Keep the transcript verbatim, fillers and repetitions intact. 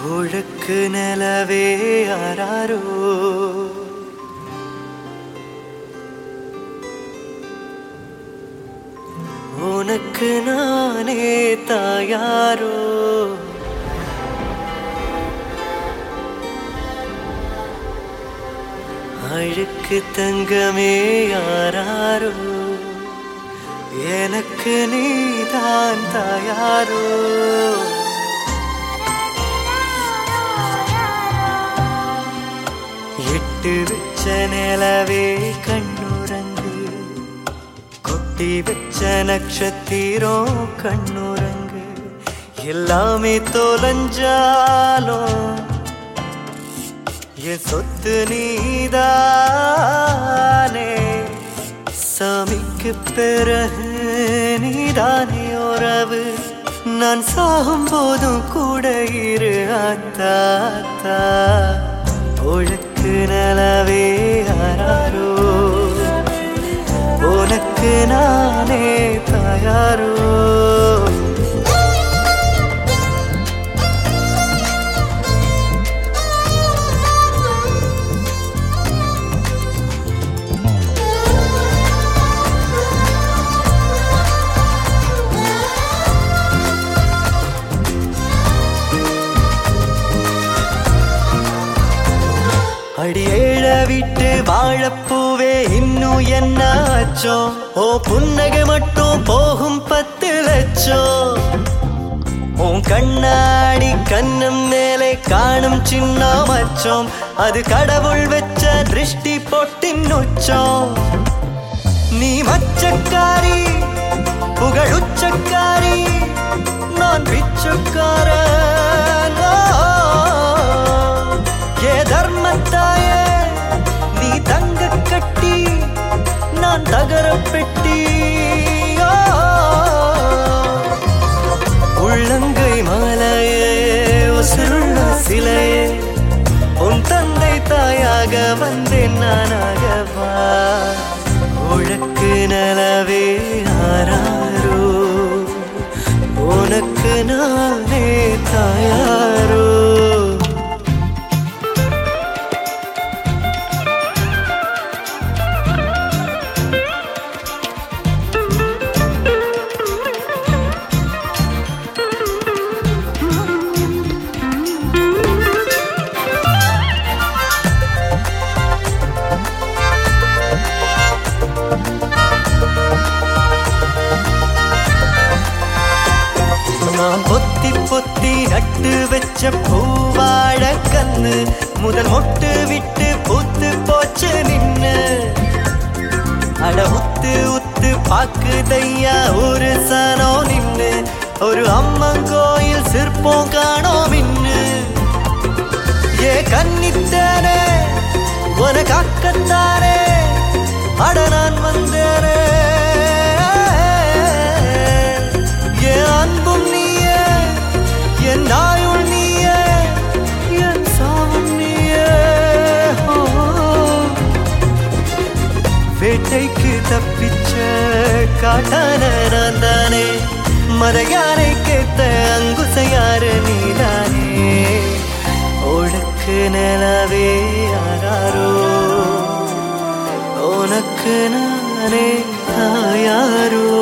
ஒழுக்கு நிலவே யாராரோ உனக்கு நானே தாயாரோ அழுக்கு தங்கமே யாராரோ எனக்கு நீதான் தாயாரோ எட்டு வச்ச நிலவே கண்ணுறங்கு கொட்டி வச்ச நட்சத்திரம் கண்ணுறங்கு எல்லாமே தொலைஞ்சாலும் என் சொத்து நீதானே சாமிக்கு பிறகு நீதானே உறவு நான் சாகும் போதும் கூட இரு ஆத்தா ஒழுக்கு நிலவே யாராரோ உனக்கு நானே தாயாரோ அடியேழ விட்டு வாழப்பூவே இன்னும் என்ன ஆச்சோ ஓ புன்னகை மட்டும் போகும் பத்து லட்சம் உன் கண்ணாடி கண்ணம் மேலே காணும் சின்ன மச்சம் அது கடவுள் வச்ச திருஷ்டி பொட்டின் உச்சம் நீ மச்சக்காரி புகழுச்சக்காரி நான் பிச்சக்காரன் ஏ தர்மத்தாயே நீ தங்க கட்டி நான் தகர பெட்டி உள்ளங்கை மாலையே உசுருள்ள சிலையே உன் தந்தை தாயாக வந்தேன் நானாகவா உழக்கு நலவே ஆராரோ உனக்கு நானே தாயாரோ நான் பொத்தி பொத்தி நட்டு வச்ச பூவாழ கண்ணு முதல் மொட்டு விட்டு பூத்து போச்சு நின்னு அட உத்து உத்து பாக்குதையா ஒரு சனோ நின்னு ஒரு அம்மன் கோயில் சிற்பம் காணோம் மின்னு ஏ கன்னித்தானே உன காக்கத்தானே அட நான் வந்தேனே என் அன்பும் நீயே என் நாயுள் நீயே என் சாவும் நீயே வேட்டைக்கு தப்பிச்ச காட்டான நான் தானே மறையானை கேட்ட அங்குசையாறு நீதானே ஒழுக்கு நிலவே யாராரோ உனக்கு நானே தாயாரோ